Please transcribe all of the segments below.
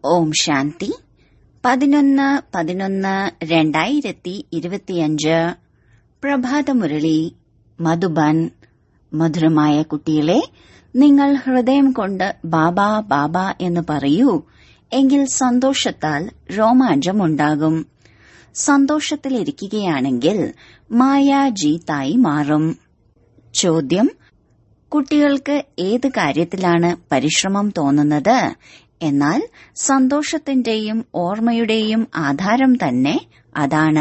ഓം ശാന്തി 11/11/2025 പ്രഭാതമുരളി മധുബൻ. മധുരമായ കുട്ടികളെ, നിങ്ങൾ ഹൃദയം കൊണ്ട് ബാബ ബാബ എന്ന് പറയൂ. എങ്കിൽ സന്തോഷത്താൽ രോമാഞ്ചമുണ്ടാകും. സന്തോഷത്തിലിരിക്കുകയാണെങ്കിൽ മായ ജീത്തായി മാറും. ചോദ്യം: കുട്ടികൾക്ക് ഏത് കാര്യത്തിലാണ് പരിശ്രമം തോന്നുന്നത്? എന്നാൽ സന്തോഷത്തിന്റെയും ഓർമ്മയുടെയും ആധാരം തന്നെ അതാണ്.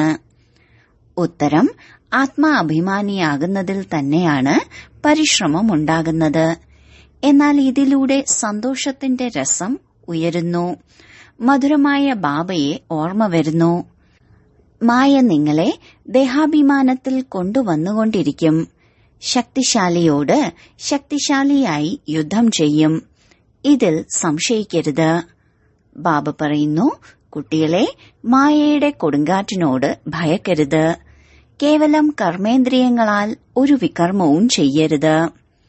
ഉത്തരം: ആത്മാഭിമാനിയാകുന്നതിൽ തന്നെയാണ് പരിശ്രമം ഉണ്ടാകുന്നത്. എന്നാൽ ഇതിലൂടെ സന്തോഷത്തിന്റെ രസം ഉയരുന്നു. മധുരമായ ബാബയെ ഓർമ്മ വരുന്നു. മായ നിങ്ങളെ ദേഹാഭിമാനത്തിൽ കൊണ്ടുവന്നുകൊണ്ടിരിക്കും. ശക്തിശാലിയോട് ശക്തിശാലിയായി യുദ്ധം ചെയ്യും. ഇതിൽ സംശയിക്കരുത്. ബാബ പറയുന്നു, കുട്ടികളെ, മായയുടെ കൊടുങ്കാറ്റിനോട് ഭയക്കരുത്. കേവലം കർമ്മേന്ദ്രിയങ്ങളാൽ ഒരു വികർമ്മവും ചെയ്യരുത്.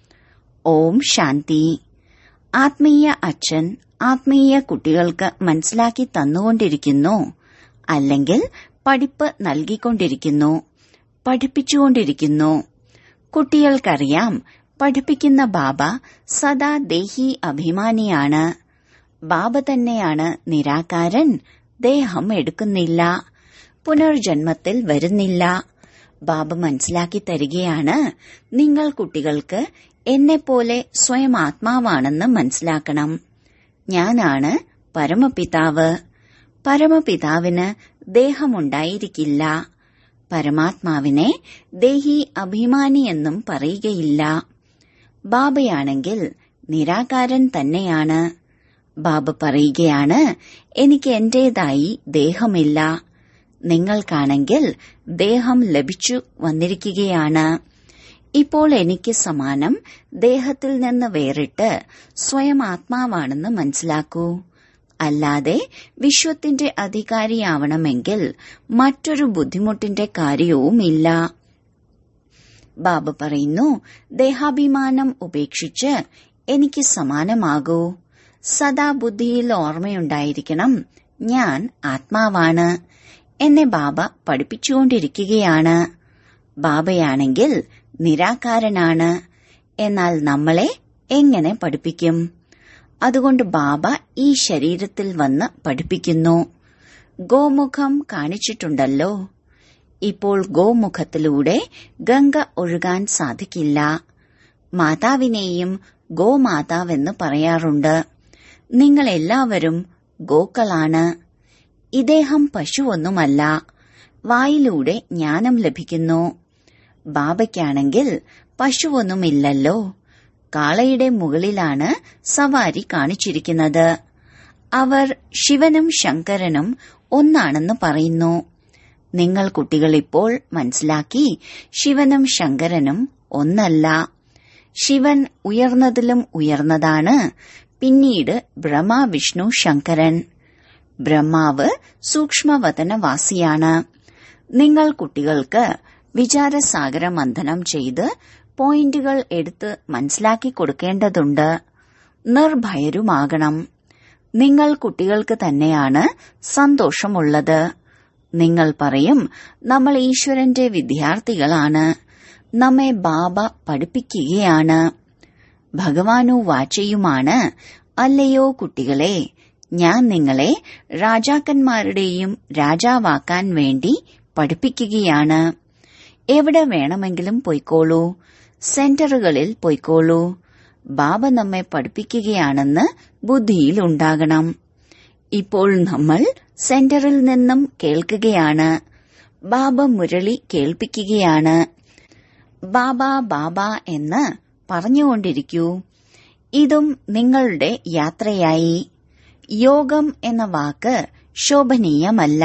ഓം ശാന്തി. ആത്മീയ അച്ഛൻ ആത്മീയ കുട്ടികൾക്ക് മനസ്സിലാക്കി തന്നുകൊണ്ടിരിക്കുന്നു, അല്ലെങ്കിൽ പഠിപ്പ് നൽകിക്കൊണ്ടിരിക്കുന്നു, പഠിപ്പിച്ചുകൊണ്ടിരിക്കുന്നു. കുട്ടികൾക്കറിയാം, പഠിപ്പിക്കുന്ന ബാബ സദാ ദേഹി അഭിമാനിയാണ്. ബാബ തന്നെയാണ് നിരാകാരൻ. ദേഹം എടുക്കുന്നില്ല, പുനർജന്മത്തിൽ വരുന്നില്ല. ബാബ മനസ്സിലാക്കി തരികയാണ്, നിങ്ങൾ കുട്ടികൾക്ക് എന്നെപ്പോലെ സ്വയം ആത്മാവാണെന്ന് മനസ്സിലാക്കണം. ഞാനാണ് പരമപിതാവ്. പരമപിതാവിന് ദേഹമുണ്ടായിരിക്കില്ല. പരമാത്മാവിനെ ദേഹി അഭിമാനിയെന്നും പറയുകയില്ല. ബാബയാണെങ്കിൽ നിരാകാരൻ തന്നെയാണ്. ബാബ പറയുകയാണ്, എനിക്ക് എന്റേതായി ദേഹമില്ല. നിങ്ങൾക്കാണെങ്കിൽ ദേഹം ലഭിച്ചു വന്നിരിക്കുകയാണ്. ഇപ്പോൾ എനിക്ക് സമാനം ദേഹത്തിൽ നിന്ന് വേറിട്ട് സ്വയം ആത്മാവാണെന്ന് മനസ്സിലാക്കൂ. അല്ലാതെ വിശ്വത്തിന്റെ അധികാരിയാവണമെങ്കിൽ മറ്റൊരു ബുദ്ധിമുട്ടിന്റെ കാര്യവുമില്ല. ബാബ പറയുന്നു, ദേഹാഭിമാനം ഉപേക്ഷിച്ച് എനിക്ക് സമാനമാകൂ. സദാ ബുദ്ധിയിൽ ഓർമ്മയുണ്ടായിരിക്കണം, ഞാൻ ആത്മാവാണ്. എന്നെ ബാബ പഠിപ്പിച്ചുകൊണ്ടിരിക്കുകയാണ്. ബാബയാണെങ്കിൽ നിരാകാരനാണ്. എന്നാൽ നമ്മളെ എങ്ങനെ പഠിപ്പിക്കും? അതുകൊണ്ട് ബാബ ഈ ശരീരത്തിൽ വന്ന് പഠിപ്പിക്കുന്നു. ഗോമുഖം കാണിച്ചിട്ടുണ്ടല്ലോ. ഇപ്പോൾ ഗോമുഖത്തിലൂടെ ഗംഗ ഒഴുകാൻ സാധിക്കില്ല. മാതാവിനെയും ഗോമാതാവെന്ന് പറയാറുണ്ട്. നിങ്ങളെല്ലാവരും ഗോക്കളാണ്. ഇദ്ദേഹം പശുവൊന്നുമല്ല. വായിലൂടെ ജ്ഞാനം ലഭിക്കുന്നു. ബാബയ്ക്കാണെങ്കിൽ പശുവൊന്നുമില്ലല്ലോ. കാളയുടെ മുകളിലാണ് സവാരി കാണിച്ചിരിക്കുന്നത്. അവർ ശിവനും ശങ്കരനും ഒന്നാണെന്ന് പറയുന്നു. നിങ്ങൾ കുട്ടികൾ ഇപ്പോൾ മനസ്സിലാക്കി, ശിവനും ശങ്കരനും ഒന്നല്ല. ശിവൻ ഉയർന്നതിലും ഉയർന്നതാണ്. പിന്നീട് ബ്രഹ്മ, വിഷ്ണു, ശങ്കരൻ. ബ്രഹ്മാവ് സൂക്ഷ്മവതനവാസിയാണ്. നിങ്ങൾ കുട്ടികൾക്ക് വിചാരസാഗര മന്ഥനം ചെയ്ത് പോയിന്റുകൾ എടുത്ത് മനസ്സിലാക്കി കൊടുക്കേണ്ടതുണ്ട്. നിർഭയരുമാകണം. നിങ്ങൾ കുട്ടികൾക്ക് തന്നെയാണ് സന്തോഷമുള്ളത്. നിങ്ങൾ പറയും, നമ്മൾ ഈശ്വരന്റെ വിദ്യാർത്ഥികളാണ്. നമ്മെ ബാബ പഠിപ്പിക്കുകയാണ്. ഭഗവാനു വാചയുമാണ്, അല്ലയോ കുട്ടികളെ, ഞാൻ നിങ്ങളെ രാജാക്കന്മാരുടെയും രാജാവാക്കാൻ വേണ്ടി പഠിപ്പിക്കുകയാണ്. എവിടെ വേണമെങ്കിലും പൊയ്ക്കോളൂ. സെന്ററുകളിൽ പൊയ്ക്കോളൂ. ബാബ നമ്മെ പഠിപ്പിക്കുകയാണെന്ന് ബുദ്ധിയിൽ ഉണ്ടാകണം. ഇപ്പോൾ നമ്മൾ സെന്ററിൽ നിന്നും കേൾക്കുകയാണ്. ബാബ മുരളി കേൾപ്പിക്കുകയാണ്. ബാബ ബാബ എന്ന് പറഞ്ഞുകൊണ്ടിരിക്കൂ. ഇതും നിങ്ങളുടെ യാത്രയായി. യോഗം എന്ന വാക്ക് ശോഭനീയമല്ല.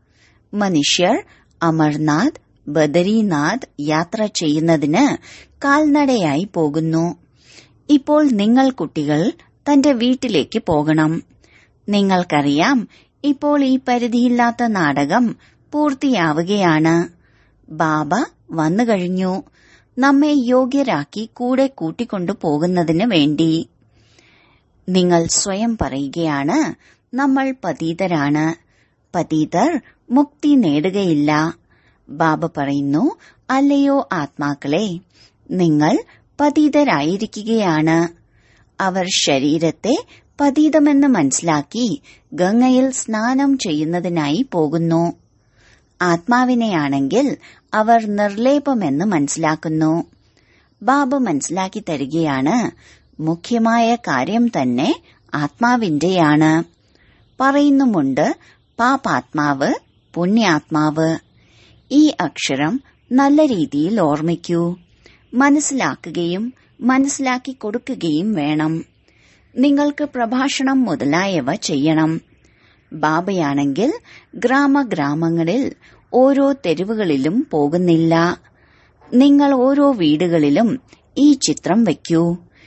മനുഷ്യർ അമർനാഥ്, ബദരീനാഥ് യാത്ര ചെയ്യുന്നതിന് കാൽനടയായി പോകുന്നു. ഇപ്പോൾ നിങ്ങൾ കുട്ടികൾ തന്റെ വീട്ടിലേക്ക് പോകണം. നിങ്ങൾക്കറിയാം, ഇപ്പോൾ ഈ പരിധിയില്ലാത്ത നാടകം പൂർത്തിയാവുകയാണ്. ബാബ വന്നുകഴിഞ്ഞു. നമ്മെ യോഗ്യരാക്കി കൂടെ കൂട്ടിക്കൊണ്ടു പോകുന്നതിന് വേണ്ടി. നിങ്ങൾ സ്വയം പറയുകയാണ്, നമ്മൾ പതീതരാണ്. പതീതർ മുക്തി നേടുകയില്ല. ബാബ പറയുന്നു, അല്ലയോ ആത്മാക്കളെ, നിങ്ങൾ പതീതരായിരിക്കുകയാണ്. അവർ ശരീരത്തെ പതീതമെന്ന് മനസ്സിലാക്കി ഗംഗയിൽ സ്നാനം ചെയ്യുന്നതിനായി പോകുന്നു. ആത്മാവിനെയാണെങ്കിൽ അവർ നിർലേപമെന്ന് മനസ്സിലാക്കുന്നു. ബാബ മനസ്സിലാക്കി തരികയാണ്, മുഖ്യമായ കാര്യം തന്നെ ആത്മാവിന്റെയാണ്. പറയുന്നുമുണ്ട്, പാപാത്മാവ്, പുണ്യാത്മാവ്. ഈ അക്ഷരം നല്ല രീതിയിൽ ഓർമ്മിക്കൂ. മനസ്സിലാക്കുകയും മനസ്സിലാക്കി കൊടുക്കുകയും വേണം. നിങ്ങൾക്ക് പ്രഭാഷണം മുതലായവ ചെയ്യണം. ബാബയാണെങ്കിൽ ഗ്രാമങ്ങളിൽ ഓരോ തെരുവുകളിലും പോകുന്നില്ല. നിങ്ങൾ ഓരോ വീടുകളിലും ഈ ചിത്രം വയ്ക്കൂ.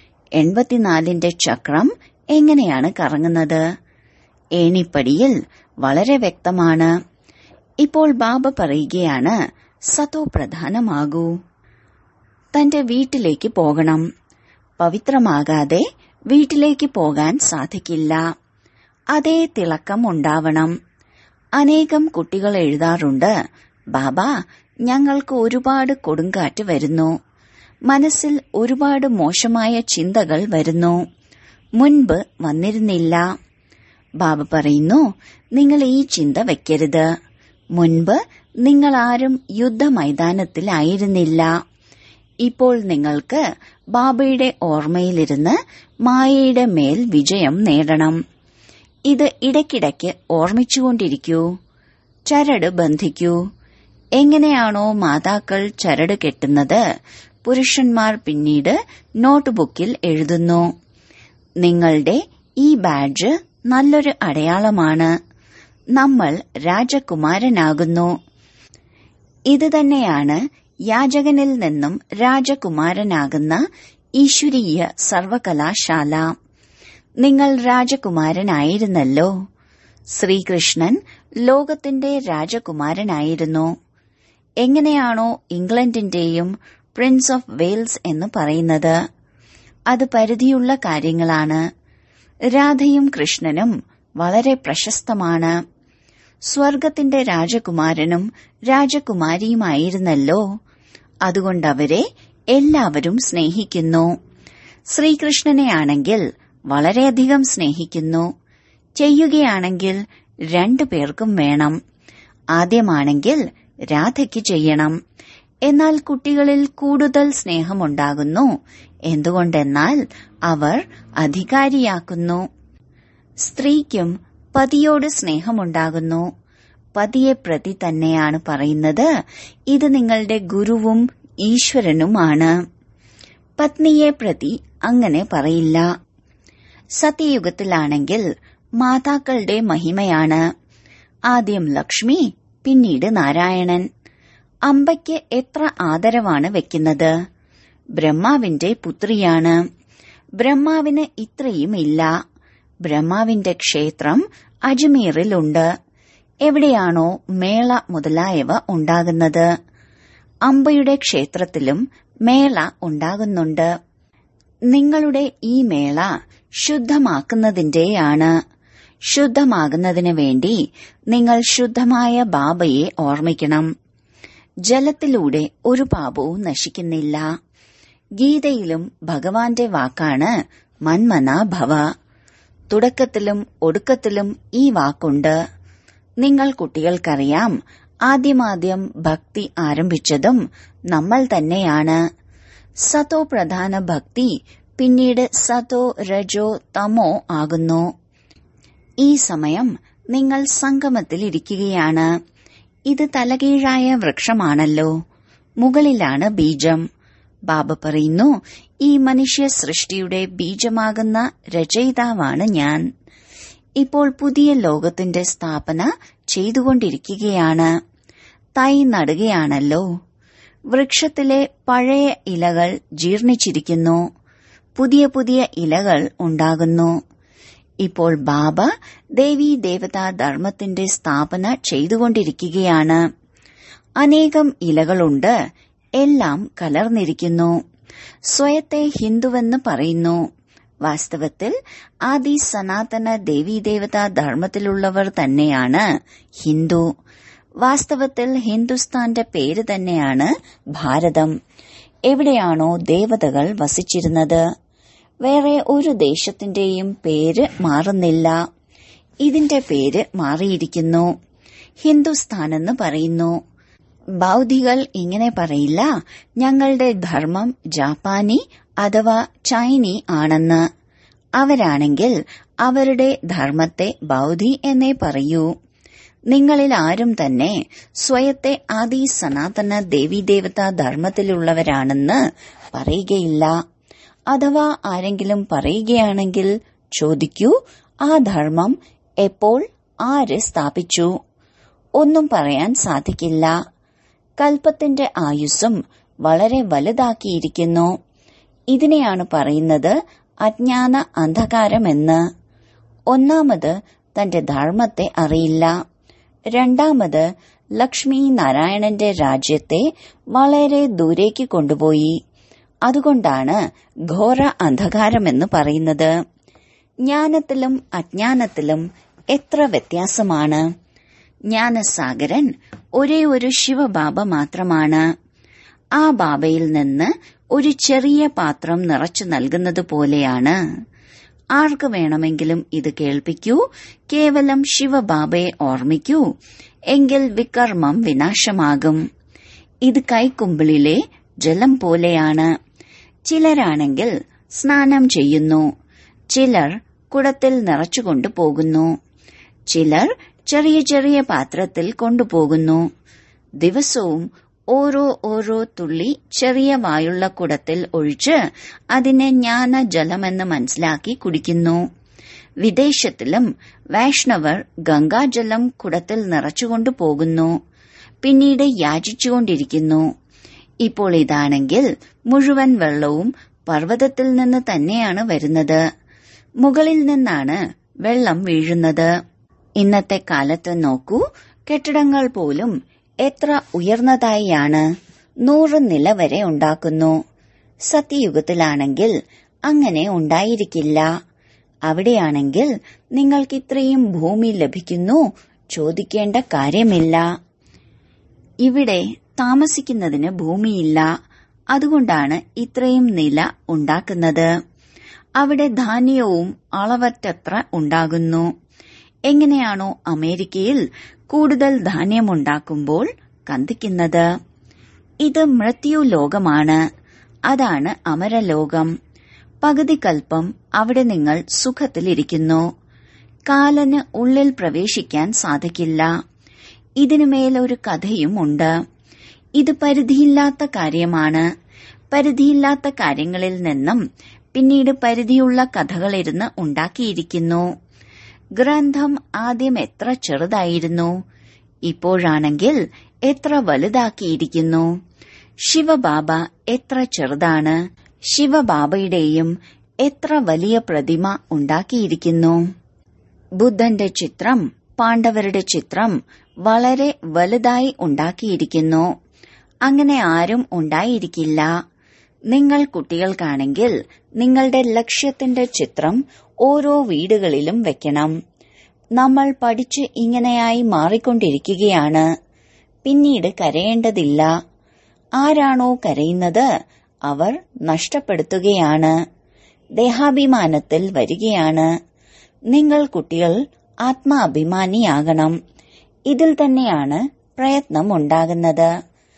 84ന്റെ ചക്രം എങ്ങനെയാണ് കറങ്ങുന്നത്? ഏണിപ്പടിയിൽ വളരെ വ്യക്തമാണ്. ഇപ്പോൾ ബാബ പറയുകയാണ്, സതോ പ്രധാനമാകൂ. തന്റെ വീട്ടിലേക്ക് പോകണം. പവിത്രമാകാതെ വീട്ടിലേക്ക് പോകാൻ സാധിക്കില്ല. അതേ തിളക്കം ഉണ്ടാവണം. അനേകം കുട്ടികൾ എഴുതാറുണ്ട്, ബാബ, ഞങ്ങൾക്ക് ഒരുപാട് കൊടുങ്കാറ്റ് വരുന്നു. മനസ്സിൽ ഒരുപാട് മോശമായ ചിന്തകൾ വരുന്നു. മുൻപ് വന്നിരുന്നില്ല. ബാബ പറയുന്നു, നിങ്ങൾ ഈ ചിന്ത വയ്ക്കരുത്. മുൻപ് നിങ്ങളാരും യുദ്ധമൈതാനത്തിലായിരുന്നില്ല. ഇപ്പോൾ നിങ്ങൾക്ക് ബാബയുടെ ഓർമ്മയിലിരുന്ന് മായയുടെ മേൽ വിജയം നേടണം. ഇത് ഇടയ്ക്കിടയ്ക്ക് ഓർമ്മിച്ചുകൊണ്ടിരിക്കൂ. ചരട് ബന്ധിക്കൂ. എങ്ങനെയാണോ മാതാക്കൾ ചരട് കെട്ടുന്നത്, പുരുഷന്മാർ പിന്നീട് നോട്ട്ബുക്കിൽ എഴുതുന്നു. നിങ്ങളുടെ ഈ ബാഡ്ജ് നല്ലൊരു അടയാളമാണ്. നമ്മൾ രാജകുമാരനാകുന്നു. ഇത് തന്നെയാണ് യാചകനിൽ നിന്നും രാജകുമാരനാകുന്ന ഈശ്വരീയ സർവകലാശാല. നിങ്ങൾ രാജകുമാരനായിരുന്നല്ലോ. ശ്രീകൃഷ്ണൻ ലോകത്തിന്റെ രാജകുമാരനായിരുന്നു. എങ്ങനെയാണോ ഇംഗ്ലണ്ടിന്റെയും പ്രിൻസ് ഓഫ് വെയിൽസ് എന്ന് പറയുന്നത്, അത് പരിധിയുള്ള കാര്യങ്ങളാണ്. രാധയും കൃഷ്ണനും വളരെ പ്രശസ്തമാണ്. സ്വർഗത്തിന്റെ രാജകുമാരനും രാജകുമാരിയുമായിരുന്നല്ലോ. അതുകൊണ്ടവരെ എല്ലാവരും സ്നേഹിക്കുന്നു. ശ്രീകൃഷ്ണനെയാണെങ്കിൽ വളരെയധികം സ്നേഹിക്കുന്നു. ചെയ്യുകയാണെങ്കിൽ 2 പേർക്കും വേണം. ആദ്യമാണെങ്കിൽ രാധയ്ക്ക് ചെയ്യണം. എന്നാൽ കുട്ടികളിൽ കൂടുതൽ സ്നേഹമുണ്ടാകുന്നു. എന്തുകൊണ്ടെന്നാൽ അവർ അധികാരിയാക്കുന്നു. സ്ത്രീക്കും പതിയോട് സ്നേഹമുണ്ടാകുന്നു. പതിയെ പ്രതി തന്നെയാണ് പറയുന്നത്, ഇത് നിങ്ങളുടെ ഗുരുവും ഈശ്വരനുമാണ്. പത്നിയെ പ്രതി അങ്ങനെ പറയില്ല. സത്യയുഗത്തിലാണെങ്കിൽ മാതാക്കളുടെ മഹിമയാണ്. ആദ്യം ലക്ഷ്മി, പിന്നീട് നാരായണൻ. അംബയ്ക്ക് എത്ര ആദരവാണ് വെക്കുന്നത്. ബ്രഹ്മാവിന്റെ പുത്രിയാണ്. ബ്രഹ്മാവിന് ഇത്രയും ഇല്ല. ബ്രഹ്മാവിന്റെ ക്ഷേത്രം അജ്മീറിലുണ്ട്. എവിടെയാണോ മേള മുതലായവ ഉണ്ടാകുന്നത്, അംബയുടെ ക്ഷേത്രത്തിലും മേള ഉണ്ടാകുന്നുണ്ട്. നിങ്ങളുടെ ഈ മേള ശുദ്ധമാക്കുന്നതിന്റെയാണ്. ശുദ്ധമാകുന്നതിന് വേണ്ടി നിങ്ങൾ ശുദ്ധമായ ബാബയെ ഓർമ്മിക്കണം. ജലത്തിലൂടെ ഒരു പാപവും നശിക്കുന്നില്ല. ഗീതയിലും ഭഗവാന്റെ വാക്കാണ് മന്മനാ ഭവ. തുടക്കത്തിലും ഒടുക്കത്തിലും ഈ വാക്കുണ്ട്. നിങ്ങൾ കുട്ടികൾക്കറിയാം, ആദ്യമാദ്യം ഭക്തി ആരംഭിച്ചതും നമ്മൾ തന്നെയാണ്. സതോ പ്രധാന ഭക്തി പിന്നീട് സതോ രജോ തമോ ആകുന്നു. ഈ സമയം നിങ്ങൾ സംഗമത്തിലിരിക്കുകയാണ്. ഇത് തലകീഴായ വൃക്ഷമാണല്ലോ. മുകളിലാണ് ബീജം. ബാബ പറയുന്നു, ഈ മനുഷ്യ സൃഷ്ടിയുടെ ബീജമാകുന്ന രചയിതാവാണ് ഞാൻ. ഇപ്പോൾ പുതിയ ലോകത്തിന്റെ സ്ഥാപന ചെയ്തുകൊണ്ടിരിക്കുകയാണ്. തൈ നടുകയാണല്ലോ. വൃക്ഷത്തിലെ പഴയ ഇലകൾ ജീർണിച്ചിരിക്കുന്നു. പുതിയ പുതിയ ഇലകൾ ഉണ്ടാകുന്നു. ഇപ്പോൾ ബാബ ദേവീ ദേവതാ ധർമ്മത്തിന്റെ സ്ഥാപന ചെയ്തുകൊണ്ടിരിക്കുകയാണ്. അനേകം ഇലകളുണ്ട്. എല്ലാം കലർന്നിരിക്കുന്നു. സ്വയത്തെ ഹിന്ദുവെന്ന് പറയുന്നു. വാസ്തവത്തിൽ ആദി സനാതന ദേവീദേവതാ ധർമ്മത്തിലുള്ളവർ തന്നെയാണ് ഹിന്ദു. വാസ്തവത്തിൽ ഹിന്ദുസ്ഥാന്റെ പേര് തന്നെയാണ് ഭാരതം. എവിടെയാണോ ദേവതകൾ വസിച്ചിരുന്നത്, വേറെ ഒരു ദേശത്തിന്റെയും പേര് മാറുന്നില്ല. ഇതിന്റെ പേര് മാറിയിരിക്കുന്നു, ഹിന്ദുസ്ഥാനെന്ന് പറയുന്നു. ബൗദ്ധികൾ ഇങ്ങനെ പറയില്ല, ഞങ്ങളുടെ ധർമ്മം ജാപ്പാനി അഥവാ ചൈനി ആണെന്ന്. അവരാണെങ്കിൽ അവരുടെ ധർമ്മത്തെ ബൗദ്ധി എന്നേ പറയൂ. നിങ്ങളിൽ ആരും തന്നെ സ്വയത്തെ ആദി സനാതന ദേവീദേവതാ ധർമ്മത്തിലുള്ളവരാണെന്ന് പറയുകയില്ല. അഥവാ ആരെങ്കിലും പറയുകയാണെങ്കിൽ ചോദിക്കൂ, ആ ധർമ്മം എപ്പോൾ ആര് സ്ഥാപിച്ചു? ഒന്നും പറയാൻ സാധിക്കില്ല. കൽപ്പത്തിന്റെ ആയുസ്സും വളരെ വലുതാക്കിയിരിക്കുന്നു. ഇതിനെയാണ് പറയുന്നത് അജ്ഞാന അന്ധകാരമെന്ന്. ഒന്നാമത് തന്റെ ധർമ്മത്തെ അറിയില്ല. രണ്ടാമത് ലക്ഷ്മി നാരായണന്റെ രാജ്യത്തെ വളരെ ദൂരേക്ക് കൊണ്ടുപോയി. അതുകൊണ്ടാണ് ഘോര അന്ധകാരമെന്ന് പറയുന്നത്. ജ്ഞാനത്തിലും അജ്ഞാനത്തിലും എത്ര വ്യത്യാസമാണ്. ജ്ഞാനസാഗരൻ ഒരേ ഒരു ശിവബാബ മാത്രമാണ്. ആ ബാബയിൽ നിന്ന് ഒരു ചെറിയ പാത്രം നിറച്ചു നൽകുന്നത് പോലെയാണ്. ആർക്ക് വേണമെങ്കിലും ഇത് കേൾപ്പിക്കൂ, കേവലം ശിവബാബയെ ഓർമ്മിക്കൂ, എങ്കിൽ വികർമ്മം വിനാശമാകും. ഇത് കൈക്കുമ്പിളിലെ ജലം പോലെയാണ്. ചിലരാണെങ്കിൽ സ്നാനം ചെയ്യുന്നു, ചിലർ കുടത്തിൽ നിറച്ചുകൊണ്ടു പോകുന്നു, ചിലർ ചെറിയ ചെറിയ പാത്രത്തിൽ കൊണ്ടുപോകുന്നു. ദിവസവും ഓരോ തുള്ളി ചെറിയ വായുള്ള കുടത്തിൽ ഒഴിച്ച് അതിനെ ജ്ഞാനജലമെന്ന് മനസ്സിലാക്കി കുടിക്കുന്നു. വിദേശത്തിലും വൈഷ്ണവർ ഗംഗാജലം കുടത്തിൽ നിറച്ചുകൊണ്ടു പോകുന്നു, പിന്നീട് യാചിച്ചുകൊണ്ടിരിക്കുന്നു. ഇപ്പോൾ ഇതാണെങ്കിൽ മുഴുവൻ വെള്ളവും പർവ്വതത്തിൽ നിന്ന് തന്നെയാണ് വരുന്നത്. മുകളിൽ നിന്നാണ് വെള്ളം വീഴുന്നത്. ഇന്നത്തെ കാലത്ത് നോക്കൂ, കെട്ടിടങ്ങൾ പോലും എത്ര ഉയർന്നതായാണ് 100 നില വരെ ഉണ്ടാക്കുന്നു. സത്യയുഗത്തിലാണെങ്കിൽ അങ്ങനെ ഉണ്ടായിരിക്കില്ല. അവിടെയാണെങ്കിൽ നിങ്ങൾക്ക് ഇത്രയും ഭൂമി ലഭിക്കുന്നു, ചോദിക്കേണ്ട കാര്യമില്ല. ഇവിടെ താമസിക്കുന്നതിന് ഭൂമിയില്ല, അതുകൊണ്ടാണ് ഇത്രയും നില ഉണ്ടാക്കുന്നത്. അവിടെ ധാന്യവും അളവറ്റത്ര ഉണ്ടാകുന്നു. എങ്ങനെയാണോ അമേരിക്കയിൽ കൂടുതൽ ധാന്യമുണ്ടാക്കുമ്പോൾ കന്ദിക്കുന്നത്. ഇത് മൃത്യു ലോകമാണ്, അതാണ് അമരലോകം. പകുതി കൽപ്പം അവിടെ നിങ്ങൾ സുഖത്തിലിരിക്കുന്നു. കാലന് ഉള്ളിൽ പ്രവേശിക്കാൻ സാധിക്കില്ല. ഇതിനുമേലൊരു കഥയും ഉണ്ട്. ഇത് പരിധിയില്ലാത്ത കാര്യമാണ്. പരിധിയില്ലാത്ത കാര്യങ്ങളിൽ നിന്നും പിന്നീട് പരിധിയുള്ള കഥകളിരുന്ന് ഉണ്ടാക്കിയിരിക്കുന്നു. ഗ്രന്ഥം ആദ്യം എത്ര ചെറുതായിരുന്നു, ഇപ്പോഴാണെങ്കിൽ എത്ര വലുതാക്കിയിരിക്കുന്നു. ശിവബാബ എത്ര ചെറുതാണ്, ശിവബാബയുടെയും എത്ര വലിയ പ്രതിമ ഉണ്ടാക്കിയിരിക്കുന്നു. ബുദ്ധന്റെ ചിത്രം, പാണ്ഡവരുടെ ചിത്രം വളരെ വലുതായി ഉണ്ടാക്കിയിരിക്കുന്നു. അങ്ങനെ ആരും ഉണ്ടായിരിക്കില്ല. നിങ്ങൾ കുട്ടികൾക്കാണെങ്കിൽ നിങ്ങളുടെ ലക്ഷ്യത്തിന്റെ ചിത്രം ഓരോ വീടുകളിലും വെക്കണം. നമ്മൾ പഠിച്ച് ഇങ്ങനെയായി മാറിക്കൊണ്ടിരിക്കുകയാണ്. പിന്നീട് കരയേണ്ടതില്ല. ആരാണോ കരയുന്നത് അവർ നഷ്ടപ്പെടുത്തുകയാണ്, ദേഹാഭിമാനത്തിൽ വരികയാണ്. നിങ്ങൾ കുട്ടികൾ ആത്മാഭിമാനിയാകണം. ഇതിൽ തന്നെയാണ് പ്രയത്നം ഉണ്ടാകുന്നത്.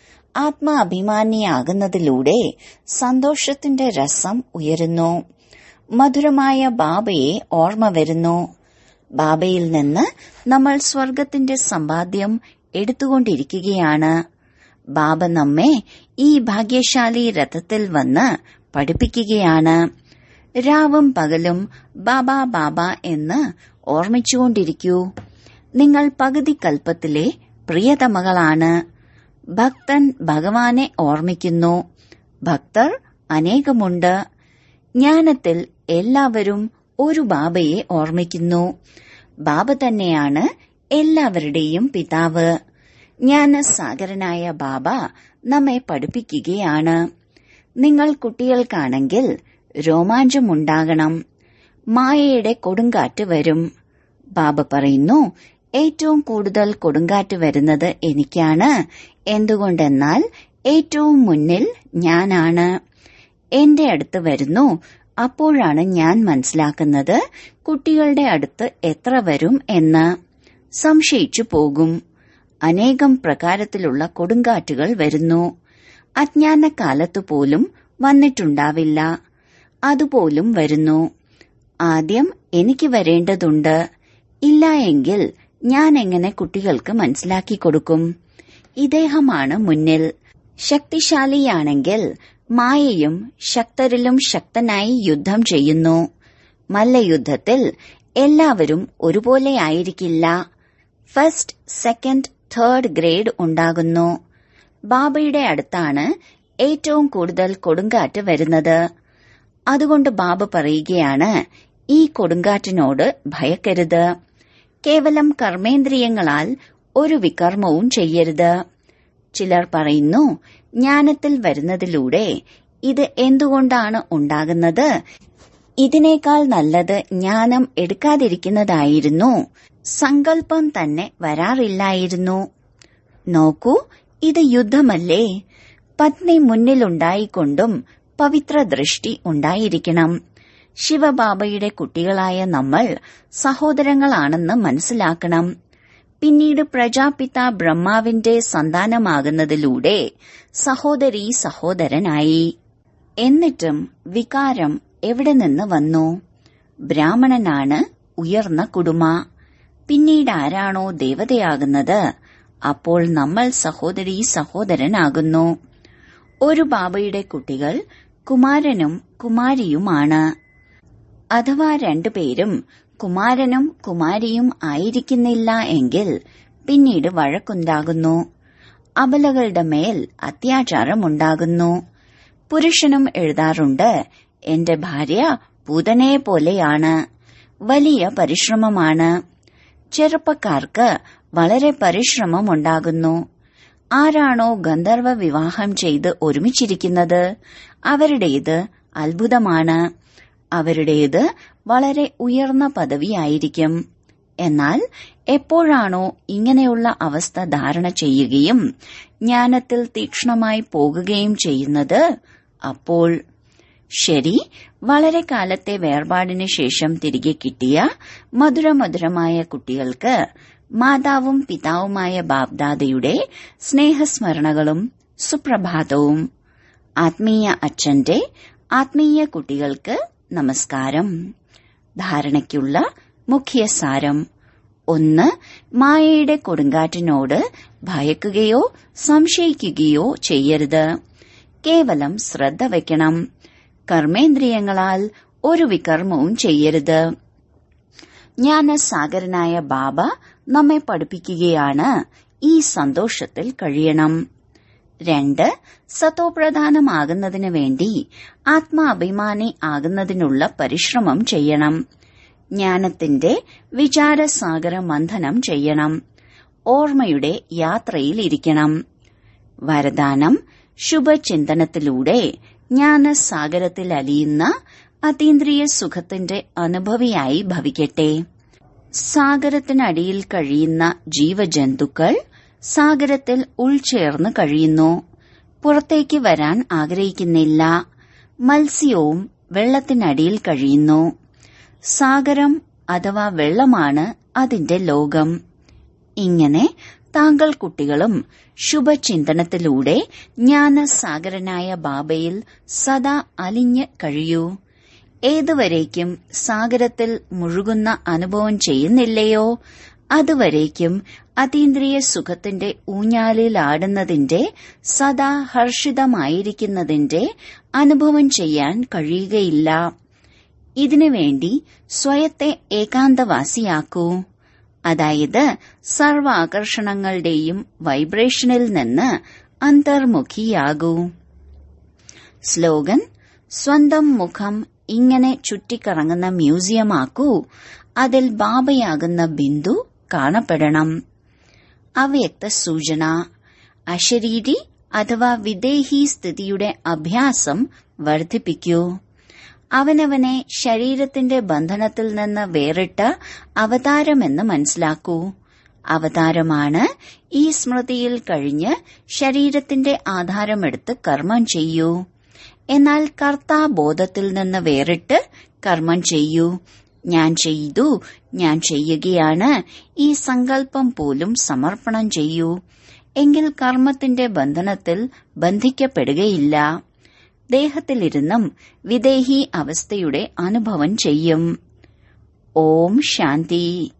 ആത്മാഭിമാനിയാകുന്നതിലൂടെ സന്തോഷത്തിന്റെ രസം ഉയരുന്നു. മധുരമായ ബാബയെ ഓർമ്മ വരുന്നു. ബാബയിൽ നിന്ന് നമ്മൾ സ്വർഗത്തിന്റെ സമ്പാദ്യം എടുത്തുകൊണ്ടിരിക്കുകയാണ്. ബാബ നമ്മെ ഈ ഭാഗ്യശാലി രഥത്തിൽ വന്ന് പഠിപ്പിക്കുകയാണ്. രാവും പകലും ബാബ ബാബ എന്ന് ഓർമ്മിച്ചുകൊണ്ടിരിക്കൂ. നിങ്ങൾ പകുതി കൽപ്പത്തിലെ പ്രിയതമകളാണ്. ഭക്തൻ ഭഗവാനെ ഓർമ്മിക്കുന്നു. ഭക്തർ അനേകമുണ്ട്. ജ്ഞാനത്തിൽ എല്ലാവരും ഒരു ബാബയെ ഓർമ്മിക്കുന്നു. ബാബ തന്നെയാണ് എല്ലാവരുടെയും പിതാവ്. ജ്ഞാനസാഗരനായ ബാബ നമ്മെ പഠിപ്പിക്കുകയാണ്. നിങ്ങൾ കുട്ടികൾക്കാണെങ്കിൽ രോമാഞ്ചമുണ്ടാകണം. മായയുടെ കൊടുങ്കാറ്റ് വരും. ബാബ പറയുന്നു, ഏറ്റവും കൂടുതൽ കൊടുങ്കാറ്റ് വരുന്നത് എനിക്കാണ്. എന്തുകൊണ്ടെന്നാൽ ഏറ്റവും മുന്നിൽ ഞാനാണ്. എന്റെ അടുത്ത് വരുന്നു. അപ്പോഴാണ് ഞാൻ മനസ്സിലാക്കുന്നത് കുട്ടികളുടെ അടുത്ത് എത്ര വരും എന്ന്. സംശയിച്ചു പോകും. അനേകം പ്രകാരത്തിലുള്ള കൊടുങ്കാറ്റുകൾ വരുന്നു. അജ്ഞാനകാലത്തു പോലും വന്നിട്ടുണ്ടാവില്ല. അതുപോലും വരുന്നു. ആദ്യം എനിക്ക് വരേണ്ടതുണ്ട്. ഇല്ല എങ്കിൽ ഞാൻ എങ്ങനെ കുട്ടികൾക്ക് മനസ്സിലാക്കി കൊടുക്കും? ഇദ്ദേഹമാണ് മുന്നിൽ. ശക്തിശാലിയാണെങ്കിൽ മായയും ശക്തരിലും ശക്തനായി യുദ്ധം ചെയ്യുന്നു. മല്ലയുദ്ധത്തിൽ എല്ലാവരും ഒരുപോലെയായിരിക്കില്ല. ഫസ്റ്റ്, സെക്കൻഡ്, തേർഡ് ഗ്രേഡ് ഉണ്ടാകുന്നു. ബാബയുടെ അടുത്താണ് ഏറ്റവും കൂടുതൽ കൊടുങ്കാറ്റ് വരുന്നത്. അതുകൊണ്ട് ബാബ പറയുകയാണ്, ഈ കൊടുങ്കാറ്റിനോട് ഭയക്കരുത്. കേവലം കർമ്മേന്ദ്രിയങ്ങളാൽ ഒരു വികർമ്മവും ചെയ്യരുത്. ചിലർ പറയുന്നു, ജ്ഞാനത്തിൽ വരുന്നതിലൂടെ ഇത് എന്തുകൊണ്ടാണ് ഉണ്ടാകുന്നത്? ഇതിനേക്കാൾ നല്ലത് ജ്ഞാനം എടുക്കാതിരിക്കുന്നതായിരുന്നു. സങ്കല്പം തന്നെ വരാറില്ലായിരുന്നു. നോക്കൂ, ഇത് യുദ്ധമല്ലേ? പത്നി മുന്നിലുണ്ടായിക്കൊണ്ടും പവിത്ര ദൃഷ്ടി ഉണ്ടായിരിക്കണം. ശിവബാബയുടെ കുട്ടികളായ നമ്മൾ സഹോദരങ്ങളാണെന്ന് മനസ്സിലാക്കണം. പിന്നീട് പ്രജാപിത ബ്രഹ്മാവിന്റെ സന്താനമാകുന്നതിലൂടെ സഹോദരീ സഹോദരനായി. എന്നിട്ടും വികാരം എവിടെ നിന്ന് വന്നു? ബ്രാഹ്മണനാണ് ഉയർന്ന കുടുംബ. പിന്നീട് ആരാണോ ദേവതയാകുന്നത്, അപ്പോൾ നമ്മൾ സഹോദരീ സഹോദരനാകുന്നു. ഒരു ബാബയുടെ കുട്ടികൾ കുമാരനും കുമാരിയുമാണ്. അഥവാ രണ്ടുപേരും കുമാരനും കുമാരിയും ആയിരിക്കുന്നില്ല എങ്കിൽ പിന്നീട് വഴക്കുണ്ടാകുന്നു. അബലകളുടെ മേൽ അത്യാചാരമുണ്ടാകുന്നു. പുരുഷനും എഴുതാറുണ്ട്, എന്റെ ഭാര്യ പൂതനെ പോലെയാണ്. വലിയ പരിശ്രമമാണ്. ചെറുപ്പക്കാർക്ക് വളരെ പരിശ്രമമുണ്ടാകുന്നു. ആരാണോ ഗന്ധർവ വിവാഹം ചെയ്ത് ഒരുമിച്ചിരിക്കുന്നത്, അവരുടേത് അത്ഭുതമാണ്. അവരുടേത് വളരെ ഉയർന്ന പദവിയായിരിക്കും. എന്നാൽ എപ്പോഴാണോ ഇങ്ങനെയുള്ള അവസ്ഥ ധാരണ ചെയ്യുകയും ജ്ഞാനത്തിൽ തീക്ഷ്ണമായി പോകുകയും ചെയ്യുന്നത്, അപ്പോൾ ശരി, വളരെ കാലത്തെ വേർപാടിന് ശേഷം തിരികെ കിട്ടിയ മധുരമധുരമായ കുട്ടികൾക്ക് മാതാവും പിതാവുമായ ബാബ്ദാദയുടെ സ്നേഹസ്മരണകളും സുപ്രഭാതവും. ആത്മീയ അച്ഛന്റെ ആത്മീയ കുട്ടികൾക്ക് നമസ്കാരം. ധാരണയ്ക്കുള്ള മുഖ്യസാരം: 1. മായയുടെ കൊടുങ്കാറ്റിനോട് ഭയക്കുകയോ സംശയിക്കുകയോ ചെയ്യരുത്. കേവലം ശ്രദ്ധ വയ്ക്കണം. കർമ്മേന്ദ്രിയങ്ങളാൽ ഒരു വികർമ്മവും ചെയ്യരുത്. ജ്ഞാനസാഗരനായ ബാബ നമ്മെ പഠിപ്പിക്കുകയാണ്, ഈ സന്തോഷത്തിൽ കഴിയണം. 2. സതോപ്രധാനമാകുന്നതിനു വേണ്ടി ആത്മാഭിമാനി ആകുന്നതിനുള്ള പരിശ്രമം ചെയ്യണം. ജ്ഞാനത്തിന്റെ വിചാരസാഗര മന്ഥനം ചെയ്യണം. ഓർമ്മയുടെ യാത്രയിലിരിക്കണം. വരദാനം: ശുഭചിന്തനത്തിലൂടെ ജ്ഞാനസാഗരത്തിൽ അലിയുന്ന അതീന്ദ്രിയ സുഖത്തിന്റെ അനുഭവിയായി ഭവിക്കട്ടെ. സാഗരത്തിനടിയിൽ കഴിയുന്ന ജീവജന്തുക്കൾ സാഗരത്തിൽ ഉൾച്ചേർന്ന് കഴിയുന്നു. പുറത്തേക്ക് വരാൻ ആഗ്രഹിക്കുന്നില്ല. മത്സ്യവും വെള്ളത്തിനടിയിൽ കഴിയുന്നു. സാഗരം അഥവാ വെള്ളമാണ് അതിന്റെ ലോകം. ഇങ്ങനെ താങ്കൾ കുട്ടികളും ശുഭചിന്തനത്തിലൂടെ ജ്ഞാനസാഗരനായ ബാബയിൽ സദാ അലിഞ്ഞ് കഴിയൂ. ഏതുവരേക്കും സാഗരത്തിൽ മുഴുകുന്ന അനുഭവം ചെയ്യുന്നില്ലയോ, അതുവരേക്കും അതീന്ദ്രിയ സുഖത്തിന്റെ ഊഞ്ഞാലിലാടുന്നതിന്റെ സദാ ഹർഷിതമായിരിക്കുന്നതിന്റെ അനുഭവം ചെയ്യാൻ കഴിയുകയില്ല. ഇതിനുവേണ്ടി സ്വയത്തെ ഏകാന്തവാസിയാക്കൂ. അതായത് സർവ ആകർഷണങ്ങളുടെയും വൈബ്രേഷനിൽ നിന്ന് അന്തർമുഖിയാകൂ. സ്ലോഗൻ: സ്വന്തം മുഖം ഇങ്ങനെ ചുറ്റിക്കറങ്ങുന്ന മ്യൂസിയമാക്കൂ. അതിൽ ബാബയാകുന്ന ബിന്ദു കാണപ്പെടണം. അവ്യക്ത സൂചന: അശരീരി അഥവാ വിദേഹി സ്ഥിതിയുടെ അഭ്യാസം വർദ്ധിപ്പിക്കൂ. അവനവനെ ശരീരത്തിന്റെ ബന്ധനത്തിൽ നിന്ന് വേറിട്ട അവതാരമെന്ന് മനസ്സിലാക്കൂ. അവതാരമാണ് ഈ സ്മൃതിയിൽ കഴിഞ്ഞ് ശരീരത്തിന്റെ ആധാരമെടുത്ത് കർമ്മം ചെയ്യൂ. എന്നാൽ കർത്താബോധത്തിൽ നിന്ന് വേറിട്ട് കർമ്മം ചെയ്യൂ. ഞാൻ ചെയ്തു, ഞാൻ ചെയ്യുകയാണ്, ഈ സങ്കല്പം പോലും സമർപ്പണം ചെയ്യൂ. എങ്കിൽ കർമ്മത്തിന്റെ ബന്ധനത്തിൽ ബന്ധിക്കപ്പെടുകയില്ല. ദേഹത്തിലിരുന്നും വിദേഹി അവസ്ഥയുടെ അനുഭവം ചെയ്യും. ഓം ശാന്തി.